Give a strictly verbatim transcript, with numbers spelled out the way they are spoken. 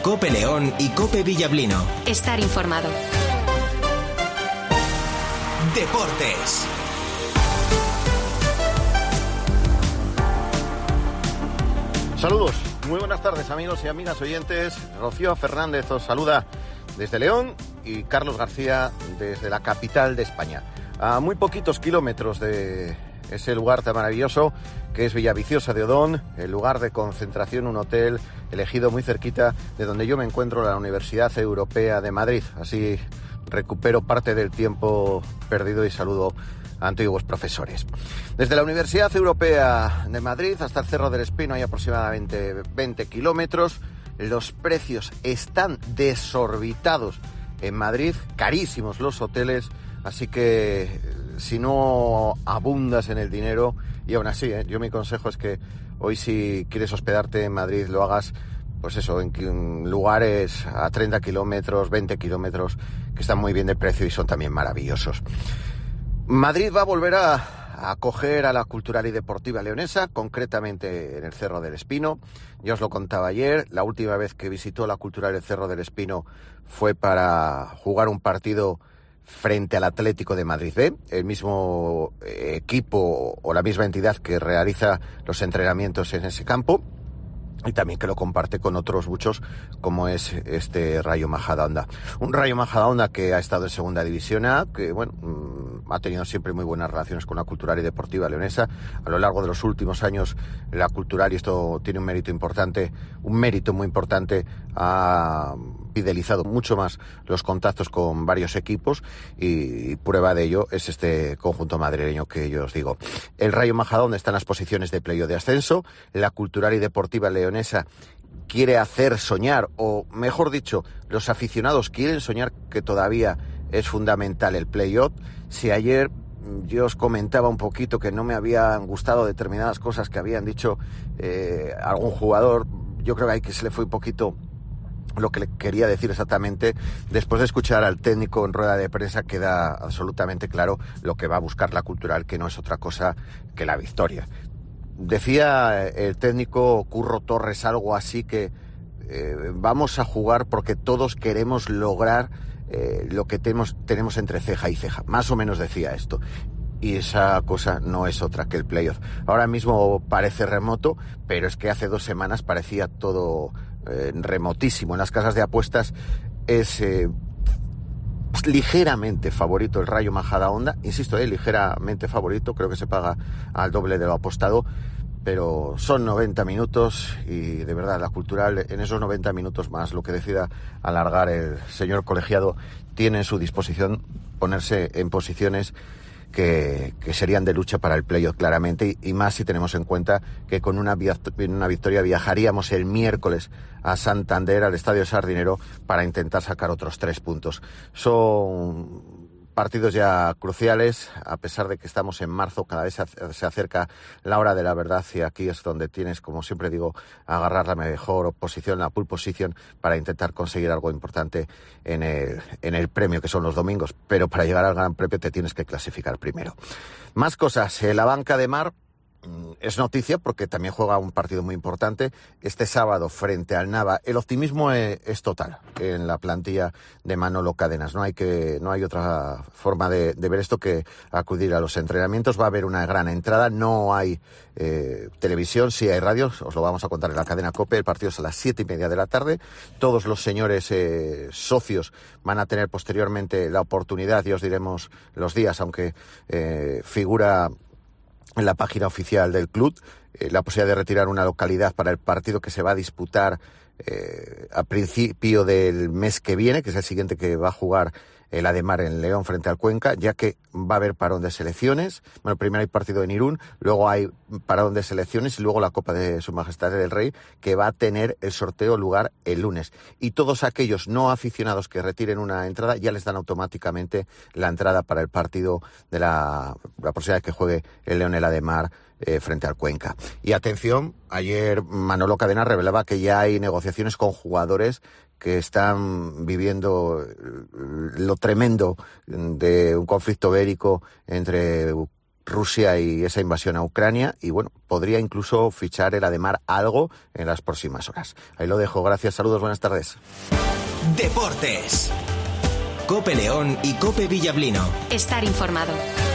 COPE León y COPE Villablino. Estar informado. Deportes. Saludos, muy buenas tardes amigos y amigas oyentes. Rocío Fernández os saluda desde León y Carlos García desde la capital de España. A muy poquitos kilómetros de ese lugar tan maravilloso que es Villaviciosa de Odón, el lugar de concentración, un hotel elegido muy cerquita de donde yo me encuentro, la Universidad Europea de Madrid. Así recupero parte del tiempo perdido y saludo a antiguos profesores. Desde la Universidad Europea de Madrid hasta el Cerro del Espino hay aproximadamente veinte kilómetros. Los precios están desorbitados en Madrid, carísimos los hoteles, así que si no abundas en el dinero, y aún así, ¿eh? yo mi consejo es que hoy si quieres hospedarte en Madrid lo hagas, pues eso, en lugares a treinta kilómetros, veinte kilómetros, que están muy bien de precio y son también maravillosos. Madrid va a volver a, a acoger a la cultural y deportiva leonesa, concretamente en el Cerro del Espino. Ya os lo contaba ayer, la última vez que visitó la cultural el Cerro del Espino fue para jugar un partido frente al Atlético de Madrid B, el mismo equipo o la misma entidad que realiza los entrenamientos en ese campo, y también que lo comparte con otros muchos, como es este Rayo Majadahonda. Un Rayo Majadahonda que ha estado en Segunda División A, que bueno, ha tenido siempre muy buenas relaciones con la cultural y deportiva leonesa. A lo largo de los últimos años, la cultural, y esto tiene un mérito importante, un mérito muy importante, ha fidelizado mucho más los contactos con varios equipos, y prueba de ello es este conjunto madrileño que yo os digo. El Rayo Majadahonda está en las posiciones de playoff de ascenso. La cultural y deportiva leonesa quiere hacer soñar, o mejor dicho, los aficionados quieren soñar que todavía es fundamental el playoff. Si ayer yo os comentaba un poquito que no me habían gustado determinadas cosas que habían dicho eh, algún jugador, yo creo que ahí que se le fue un poquito lo que le quería decir exactamente. Después de escuchar al técnico en rueda de prensa queda absolutamente claro lo que va a buscar la cultural, que no es otra cosa que la victoria. Decía el técnico Curro Torres algo así que eh, vamos a jugar porque todos queremos lograr eh, lo que tenemos, tenemos entre ceja y ceja. Más o menos decía esto. Y esa cosa no es otra que el playoff. Ahora mismo parece remoto, pero es que hace dos semanas parecía todo eh, remotísimo. En las casas de apuestas es eh, ligeramente favorito el Rayo Majadahonda, insisto, eh, ligeramente favorito, creo que se paga al doble de lo apostado, pero son noventa minutos y de verdad la cultural en esos noventa minutos más lo que decida alargar el señor colegiado tiene en su disposición ponerse en posiciones Que, que serían de lucha para el playoff claramente, y, y más si tenemos en cuenta que con una, una victoria viajaríamos el miércoles a Santander, al Estadio Sardinero, para intentar sacar otros tres puntos. Son partidos ya cruciales, a pesar de que estamos en marzo, cada vez se acerca la hora de la verdad, y aquí es donde tienes, como siempre digo, agarrar la mejor posición, la pole position, para intentar conseguir algo importante en el, en el premio, que son los domingos, pero para llegar al Gran Premio te tienes que clasificar primero. Más cosas, la banca de Mar es noticia porque también juega un partido muy importante este sábado frente al Nava. El optimismo es, es total en la plantilla de Manolo Cadenas. No hay que, no hay otra forma de, de ver esto que acudir a los entrenamientos. Va a haber una gran entrada. No hay eh, televisión, sí hay radio. Os lo vamos a contar en la cadena COPE. El partido es a las siete y media de la tarde. Todos los señores eh, socios van a tener posteriormente la oportunidad, y os diremos los días, aunque eh, figura en la página oficial del club, eh, la posibilidad de retirar una localidad para el partido que se va a disputar eh, a principio del mes que viene, que es el siguiente que va a jugar el Ademar en León frente al Cuenca, ya que va a haber parón de selecciones. Bueno, primero hay partido en Irún, luego hay parón de selecciones y luego la Copa de Su Majestad del Rey, que va a tener el sorteo lugar el lunes. Y todos aquellos no aficionados que retiren una entrada ya les dan automáticamente la entrada para el partido de la, la posibilidad de que juegue el León el Ademar eh, frente al Cuenca. Y atención, ayer Manolo Cadena revelaba que ya hay negociaciones con jugadores que están viviendo lo tremendo de un conflicto bélico entre Rusia y esa invasión a Ucrania, y bueno, podría incluso fichar el Ademar algo en las próximas horas. Ahí lo dejo, gracias, saludos, buenas tardes. Deportes. COPE León y COPE Villablino. Estar informado.